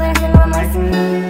бірақ сен қаламайсың.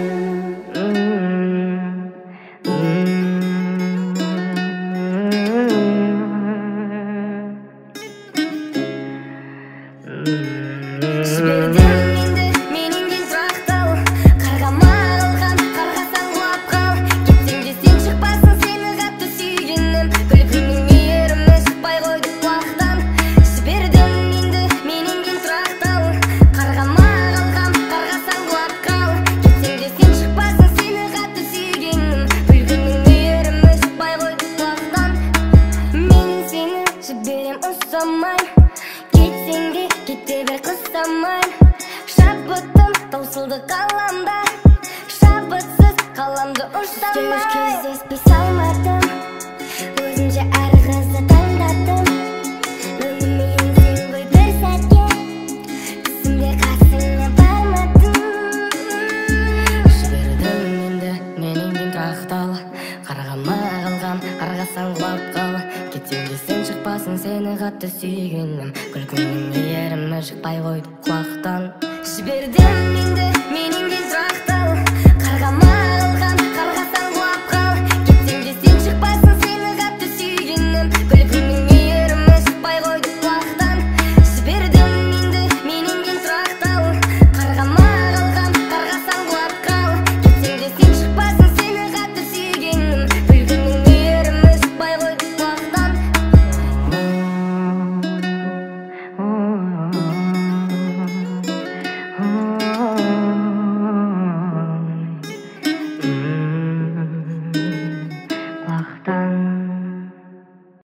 Жібердім енді менен тұрақтал, қарғама қалған, қарғасаң құлап қал. Кетсең де сен шықпасын, сені қатты сүйгенім, күлкіңнің мейірімі шықпай қойды құлақтан. Жібердім енді менен тұрақтал, қарғама қалған, қарғасаң құлап қал. Кетсең де сен шықпасын, сені қатты сүйгенім, күлкіңнің мейірімі шықпай қойды құлақтан. Мен сені жіберем ұсамай, кетсең де кете бер қысамай. Шабытым таусылды қаламда, шабытсыз қаламды ұштамай. Кездеспей салмадым, өзімше әр қызды таңдадым. Өміріме енсең ғой бір сәтке, түсімде қасыңа бармадым. Жібердім енді менен тұрақтал, қарғама қалғам, қарғасаң құлап қал. Кетсең де сен шықпасын, сені қатты сүйгенім, күлкіңнің мейірімі шықпай қойды құлақтан. Жібердім енді менен тұрақтал.